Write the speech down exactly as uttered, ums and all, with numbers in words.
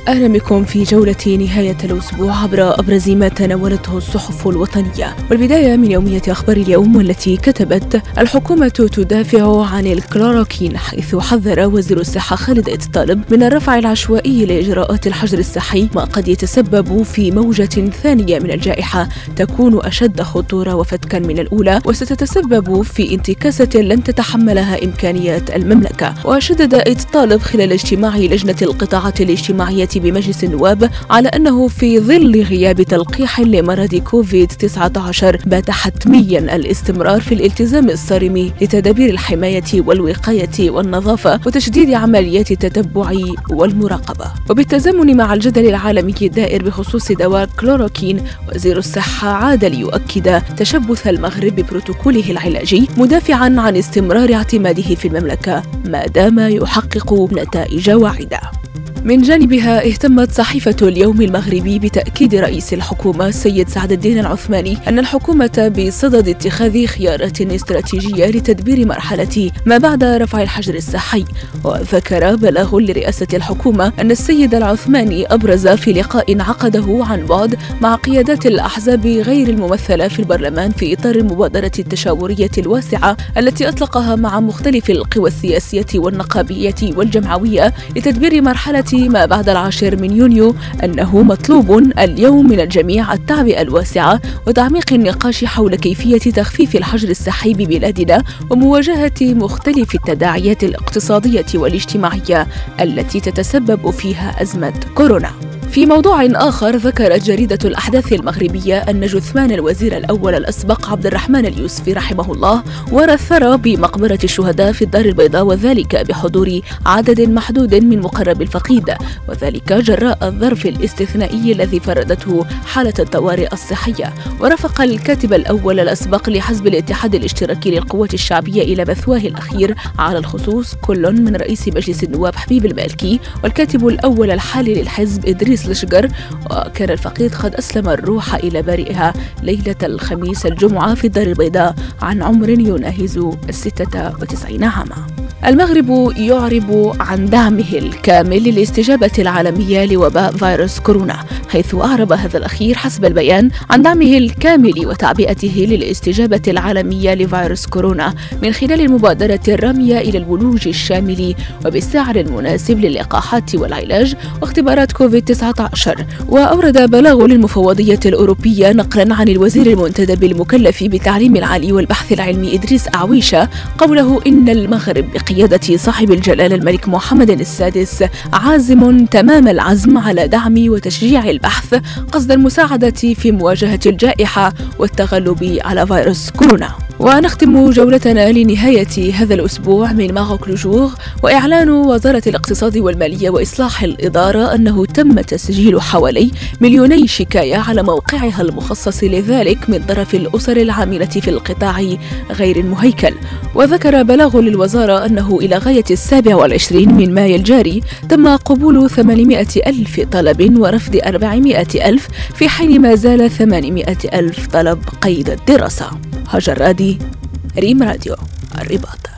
أهلا بكم في جولة نهاية الأسبوع عبر أبرز ما تناولته الصحف الوطنية، والبداية من يومية أخبار اليوم والتي كتبت: الحكومة تدافع عن الكلوروكين، حيث حذر وزير الصحة خالد الطالب من الرفع العشوائي لإجراءات الحجر الصحي، ما قد يتسبب في موجة ثانية من الجائحة تكون أشد خطورة وفتكا من الأولى، وستتسبب في انتكاسة لن تتحملها إمكانيات المملكة. وشدد الطالب خلال اجتماع لجنة القطاعات الاجتماعية بمجلس النواب على أنه في ظل غياب تلقيح لمرض كوفيد تسعة عشر بات حتميا الاستمرار في الالتزام الصارم لتدابير الحماية والوقاية والنظافة وتشديد عمليات التتبع والمراقبة. وبالتزامن مع الجدل العالمي الدائر بخصوص دواء كلوروكين، وزير الصحة عاد ليؤكد تشبث المغرب ببروتوكوله العلاجي، مدافعا عن استمرار اعتماده في المملكة ما دام يحقق نتائج واعدة. من جانبها اهتمت صحيفة اليوم المغربي بتأكيد رئيس الحكومة السيد سعد الدين العثماني أن الحكومة بصدد اتخاذ خيارات استراتيجية لتدبير مرحلة ما بعد رفع الحجر الصحي. وذكر بلاغ لرئاسة الحكومة أن السيد العثماني أبرز في لقاء عقده عن بعد مع قيادات الأحزاب غير الممثلة في البرلمان في إطار المبادرة التشاورية الواسعة التي أطلقها مع مختلف القوى السياسية والنقابية والجمعوية لتدبير مرحلة ما بعد العاشر من يونيو، أنه مطلوب اليوم من الجميع التعبئة الواسعة وتعميق النقاش حول كيفية تخفيف الحجر الصحي ببلادنا ومواجهة مختلف التداعيات الاقتصادية والاجتماعية التي تتسبب فيها أزمة كورونا. في موضوع آخر، ذكرت جريدة الأحداث المغربية أن جثمان الوزير الأول الأسبق عبد الرحمن اليوسفي رحمه الله ورثر بمقبرة الشهداء في الدار البيضاء، وذلك بحضور عدد محدود من مقرب الفقيد، وذلك جراء الظرف الاستثنائي الذي فرضته حالة الطوارئ الصحية. ورافق الكاتب الأول الأسبق لحزب الاتحاد الاشتراكي للقوات الشعبية إلى مثواه الأخير على الخصوص كل من رئيس مجلس النواب حبيب المالكي والكاتب الأول الحالي للحزب إدريس لشجر. وكان الفقيد قد أسلم الروح إلى بارئها ليلة الخميس الجمعة في الدار البيضاء عن عمر يناهز ستة وتسعين عاما. المغرب يعرب عن دعمه الكامل للاستجابة العالمية لوباء فيروس كورونا، حيث أعرب هذا الأخير حسب البيان عن دعمه الكامل وتعبئته للاستجابة العالمية لفيروس كورونا من خلال المبادرة الرامية إلى الولوج الشامل وبالسعر المناسب للقاحات والعلاج واختبارات كوفيد تسعة عشر. وأورد بلاغ للمفوضية الأوروبية نقلا عن الوزير المنتدب المكلف بالتعليم العالي والبحث العلمي إدريس أعويشة قوله إن المغرب بقيادة صاحب الجلالة الملك محمد السادس عازم تمام العزم على دعم وتشجيع البحث قصد المساعدة في مواجهة الجائحة والتغلب على فيروس كورونا. ونختم جولتنا لنهاية هذا الأسبوع من ماروك لوجور، وإعلان وزارة الاقتصاد والمالية وإصلاح الإدارة أنه تم تسجيل حوالي مليوني شكاية على موقعها المخصص لذلك من طرف الأسر العاملة في القطاع غير المهيكل. وذكر بلاغ للوزارة أنه إلى غاية السابع والعشرين من مايو الجاري تم قبول ثمانمائة ألف طلب ورفض أربعمائة ألف، في حين ما زال ثمانمائة ألف طلب قيد الدراسة. هاجر رادي، ريم راديو الرباط.